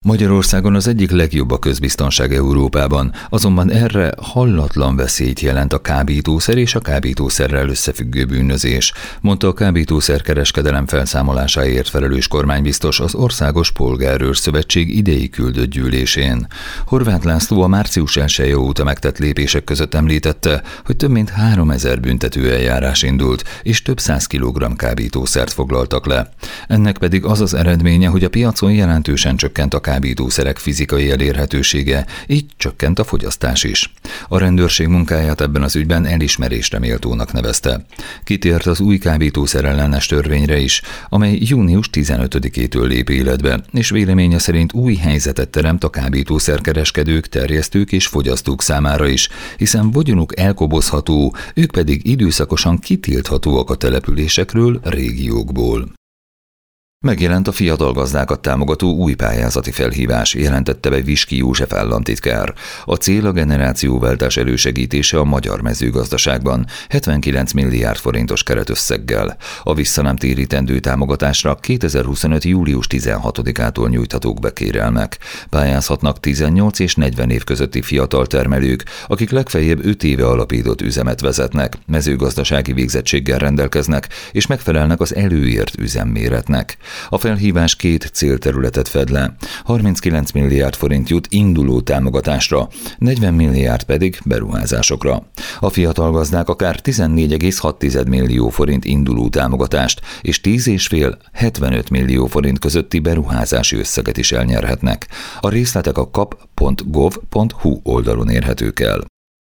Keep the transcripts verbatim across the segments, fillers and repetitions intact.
Magyarországon az egyik legjobb a közbiztonság Európában, azonban erre hallatlan veszélyt jelent a kábítószer és a kábítószerrel összefüggő bűnözés, mondta a kábítószerkereskedelem felszámolásáért felelős kormánybiztos az Országos Polgárőr Szövetség idei küldött gyűlésén. Horváth László a március elseje óta megtett lépések között említette, hogy több mint háromezer büntető eljárás indult, és több száz kilogramm kábítószert foglaltak le. Ennek pedig az az eredménye, hogy a piacon jelentősen csökkent a kábítószerek fizikai elérhetősége, így csökkent a fogyasztás is. A rendőrség munkáját ebben az ügyben elismerésre méltónak nevezte. Kitért az új kábítószerellenes törvényre is, amely június tizenötödikétől lép életbe, és véleménye szerint új helyzetet teremt a kábítószerkereskedők, terjesztők és fogyasztók számára is, hiszen vagyonuk elkobozható, ők pedig időszakosan kitilthatóak a településekről, régiókból. Megjelent a fiatal gazdákat támogató új pályázati felhívás, jelentette be Viski József államtitkár. A cél a generációváltás elősegítése a magyar mezőgazdaságban, hetvenkilenc milliárd forintos keretösszeggel. A visszanemtérítendő támogatásra kétezer-huszonöt. július tizenhatodikától nyújthatók be kérelmek. Pályázhatnak tizennyolc és negyven év közötti fiatal termelők, akik legfeljebb öt éve alapított üzemet vezetnek, mezőgazdasági végzettséggel rendelkeznek és megfelelnek az előírt üzemméretnek. A felhívás két célterületet fed le. harminckilenc milliárd forint jut induló támogatásra, negyven milliárd pedig beruházásokra. A fiatal gazdák akár tizennégy egész hat millió forint induló támogatást és tíz egész öt - hetvenöt millió forint közötti beruházási összeget is elnyerhetnek. A részletek a kap pont gov pont hu oldalon érhetők el.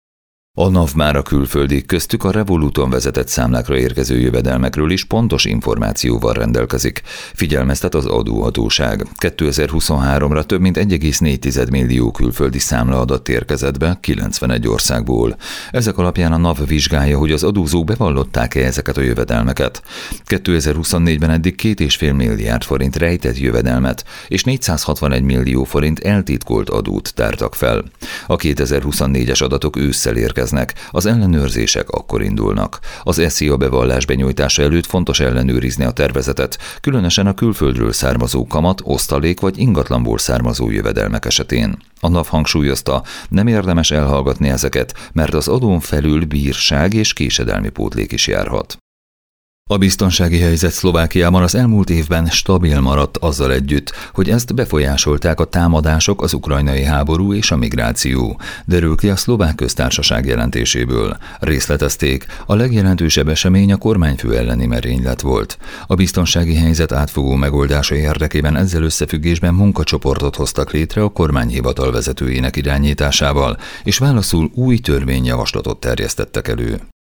A NAV már a külföldi, köztük a Revoluton vezetett számlákra érkező jövedelmekről is pontos információval rendelkezik, figyelmeztet az adóhatóság. kétezer-huszonháromra több mint egy egész négy millió külföldi számlaadat érkezett be kilencvenegy országból. Ezek alapján a NAV vizsgálja, hogy az adózók bevallották-e ezeket a jövedelmeket. kétezer-huszonnégyben eddig két egész öt milliárd forint rejtett jövedelmet és négyszázhatvanegy millió forint eltitkolt adót tártak fel. A kétezer-huszonnégyes adatok ősszel érkeznek. Az ellenőrzések akkor indulnak. Az es zé á bevallás benyújtása előtt fontos ellenőrizni a tervezetet, különösen a külföldről származó kamat, osztalék vagy ingatlanból származó jövedelmek esetén. A NAV hangsúlyozta, nem érdemes elhallgatni ezeket, mert az adón felül bírság és késedelmi pótlék is járhat. A biztonsági helyzet Szlovákiában az elmúlt évben stabil maradt azzal együtt, hogy ezt befolyásolták a támadások, az ukrajnai háború és a migráció. Derül ki a Szlovák Köztársaság jelentéséből. Részletezték, a legjelentősebb esemény a kormányfő elleni merénylet volt. A biztonsági helyzet átfogó megoldása érdekében ezzel összefüggésben munkacsoportot hoztak létre a kormányhivatal vezetőjének irányításával, és válaszul új törvényjavaslatot terjesztettek elő.